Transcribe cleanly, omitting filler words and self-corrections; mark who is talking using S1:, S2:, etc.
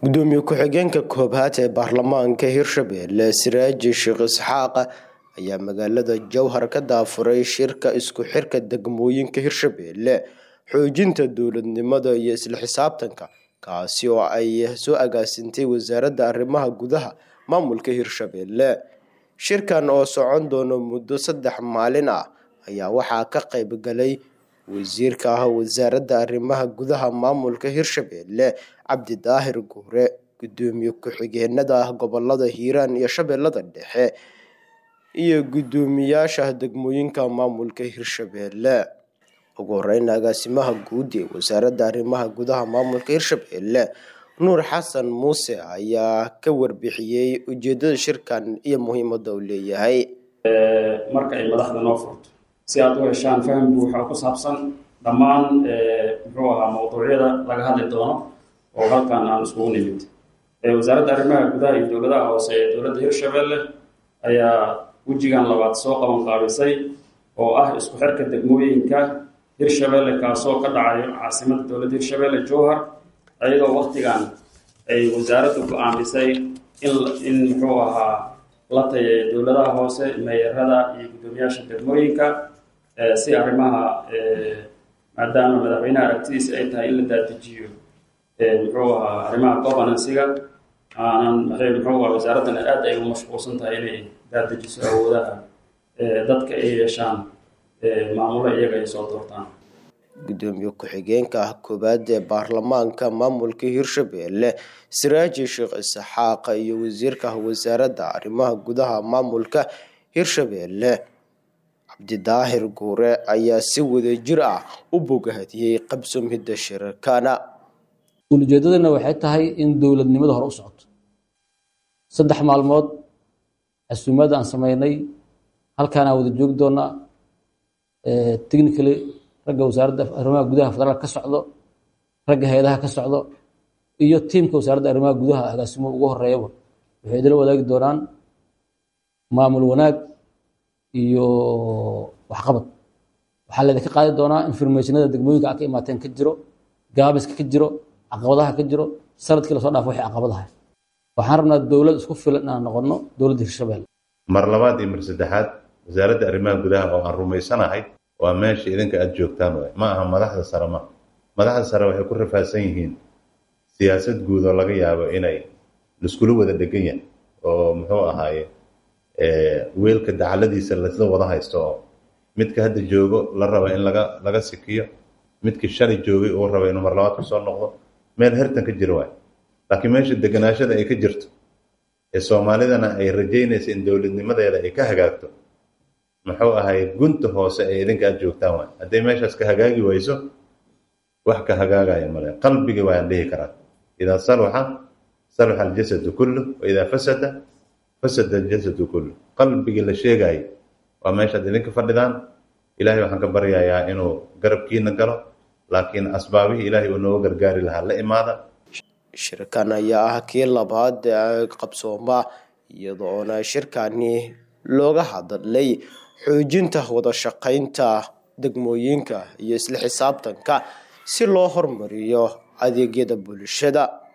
S1: gudoomiye ku-xigeenka koobaad ee baarlamaanka Hirshabelle Siraaji Sheekh Isxaaq ayaa magaalada Jowhar ka daafuray shirka isku xirka degmooyinka Hirshabelle xoojinta dowladnimada iyo isla xisaabtanka kaasi oo ay soo agaasintay wasaaradda arrimaha gudaha maamulka Hirshabelle. Shirkan oo socon doono muddo 3 maalin ah ayaa waxaa ka qayb galay wasiirka wasaaradda arrimaha gudaha maamulka Hirshabelle Cabdi Daahir Guure, gudoomiye ku-xigeenada gobolada Hiiraan iyo Shabeellada Dhexe iyo gudoomiyaasha degmooyinka maamulka Hirshabelle. ugu horeyn agaasimaha guud ee wasaaradda arrimaha gudaha maamulka Hirshabelle Nuur Xasan Muuse ayaa ka warbixiyay ujeedada shirkan iyo muhiimadda uu leeyahay.
S2: marka ay madaxda noo furto si aad u heshaan faham buuxa ku saabsan dhammaan mowduucyada laga hadli doono oo halkan aan isugu nimid. wasaaradda arrimaha gudaha iyo dowladaha hoose ee dowladda Hirshabelle ayaa wajigan labaad soo qaban qaabisay oo ah isku xirka degmooyinka Hirshabelle kaasoo ka dhacayo caasimadda dowladda Hirshabelle Jowhar, ayadoo waqtigan ay wasaaraddu go'aamisay in la tayeeyo dowladaha hoose, meeyarada iyo gudoomiyaasha degmooyinka si arrimaha maadaama madaxweynaha aragtidiisa ay tahay in la daadajiyo arrimaha governance-ga wasaaraddan aad ay u mashquulsan tahay inay daadajiso awoodaha dadka ay yeeshaan maamulo iyaga ay soo doortaan.
S1: gudoomiye ku-xigeenka koobaad ee baarlamaanka maamulka Hirshabelle Siraaji Sheekh Isxaaq iyo wasiirka wasaaradda arrimaha gudaha maamulka Hirshabelle Cabdi Daahir Guure ayaa si wadajir ah u bogaadiyay qabsoomidda shirkana.
S3: ujeedadana waxay tahay in dowladnimada hore u socoto. 3 maalmood casuumad aan sameynay halkaan wada joog doona technically ragga wasaaradda arrimaha gudaha federaalka ka socdo, ragga hay'adaha ka socdo iyo tiimka wasaaradda arrimaha gudaha agaasimo ugu horeeyaba waxay idin wadaagi doonaan maamul wanaag iyo waxqabad. waxaa la idinka qaadi doonaa informationada degmooyinka ka imaateen ka jiro, gaabiska ka jiro, caqabadaha ka jiro, sanadkii la soo dhaafay wixii caqabadaha. waxaan rabnaa dowlad isku filan inaan noqono dowladda Hirshabelle.
S4: mar labaad iyo mar saddexaad wasaaradda arrimaha gudaha oo aan rumaysanahay waa meesha idinka aad joogtaan waay, ma aha madaxda sare. madaxda sare waxay ku rafaadsan yihiin siyaasad guud oo laga yaabo inay liskula wada dhegan yahay oo weelka dacaladiisa laisla wada haysto oo midka hadda joogo la raba in laga sikiyo, midka shalay joogay oo raba inuu mar labaad ku soo noqdo, meel hertan ka jiro waay. laakiin meesha deganaashada ay ka jirto ee Soomaalidana ay rajaynayso in dowladnimadeeda ay ka hagaagto gunta hoose ee idinka aad joogtaan waay. hadday meeshaas ka hagaagi wayso wax ka hagaagaya male, qalbiga waan dhihi karaa idaa salaxa aljasadu kullu wa idaa fasada aljasadu kullu. qalbiga la sheegay waa meeshaad idinka fadhidaan. ilaahay waxaan ka baryayaa inuu garabkiina galo, laakiin asbaabihii ilaahay uu nooga gargaari lahaa la imaada.
S1: shirkan ayaa ah kii labaad qabsooma iyadoona shirkani looga hadlay xoojinta wada shaqaynta degmooyinka iyo isla xisaabtanka si loo horumariyo adeegyada bulshada.